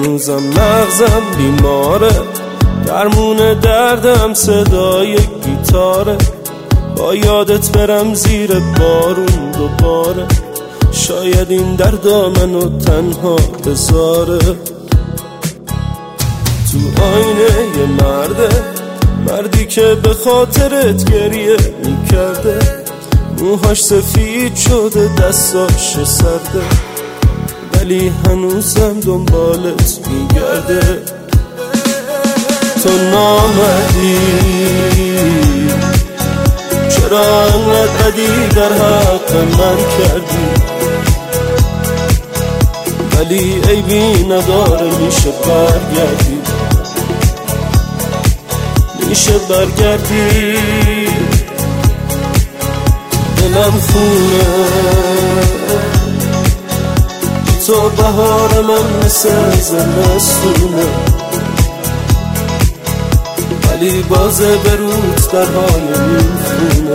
هنوزم مغزم بیماره، درمون دردم صدای گیتاره. با یادت برم زیر بارون دوباره، شاید این دردا منو تنها بذاره. تو آینه یه مردی که به خاطرت گریه میکرده، موهاش سفید شده دستاش سرده، ولی هنوزم دنبالت میگرده. تو نامدی چرا انقدر بدی در حق من کردی، ولی عیبی نداره میشه برگردی، میشه برگردی. دلم خونه تو بهار من مثل زمستونه، ولی بازه برود درهای میخونه.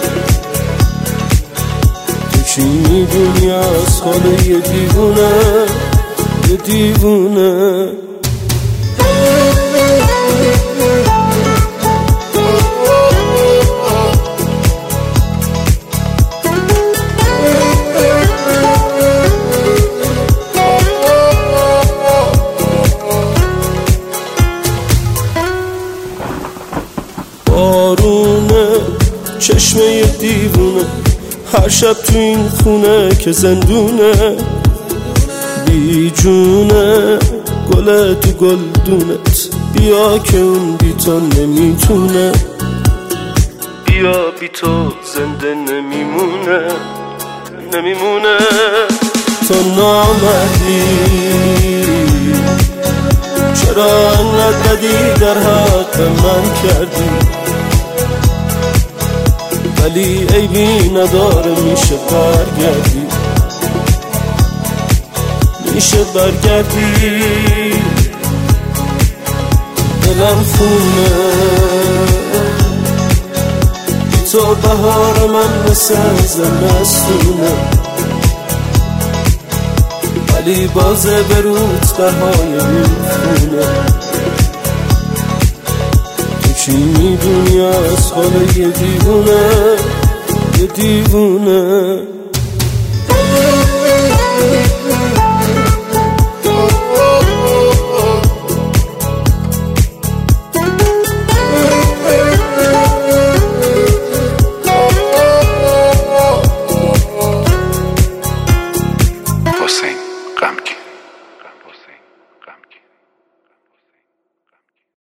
تو چی میدونی از حال یه دیوونه، یه دیوونه. بارونه چشمه دیوونه، هر شب تو این خونه که زندونه. بی جونه گله تو گلدونت، بیا که اون بی تو نمیتونه، بیا بی تو زنده نمیمونه. تو نامدی چرا انقدر بدی در حق من کردی، ولی عیبی نداره میشه برگردی، میشه برگردی. دلم خونه تو بهار من مثل زمستونه، ولی بازه برود درهای میخونه. تو چی میدونی از حال یه دیوونه، یه دیوونه. حسین غمگین.